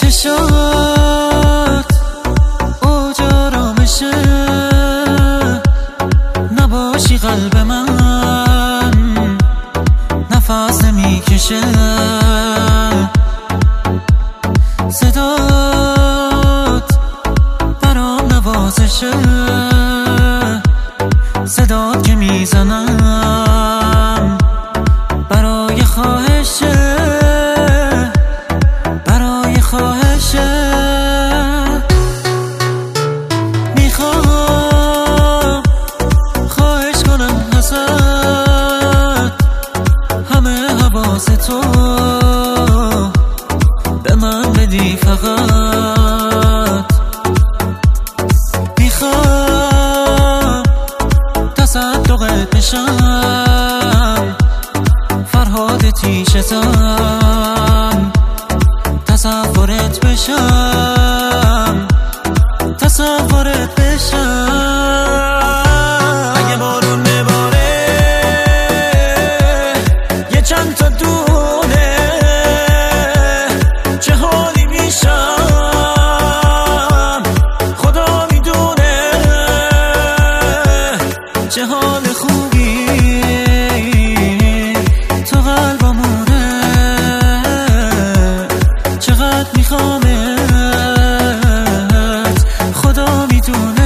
چشات اوج آرامشه، نباشی قلب من نفس نمیکشه. صدات برام نوازشه، صدات که میزنم برای خواهشه، برای خواهشه. میخوام خواهش کنم ازت همه حواس تو به من بدی فقط. میخوام تصدقت بشم، فرهاد تیشتم، تصورت بشم، تصورت بشم. اگه بارون بباره یه چند تا دونه، چه حالی میشم خدا میدونه. چه حال خوبی تو قلبمونه، چقدر میخوامت خدا میدونه.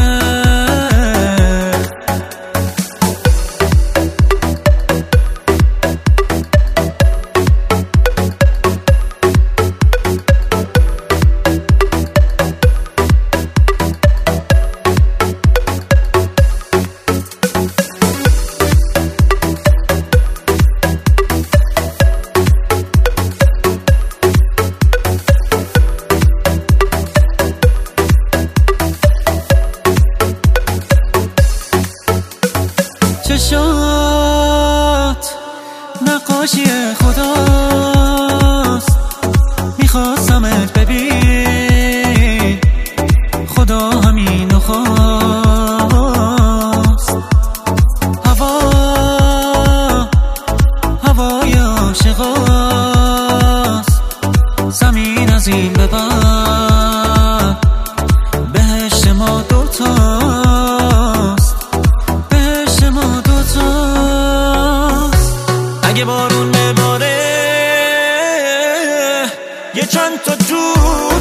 چشات نقاشی خداست، میخواستمت ببین خدا همینو خواست. هوای عاشقاست، زمین از این به بعد بهشت ما دوتاست، بهشت ما دوتاست. اگه بارون بباره یه چند تا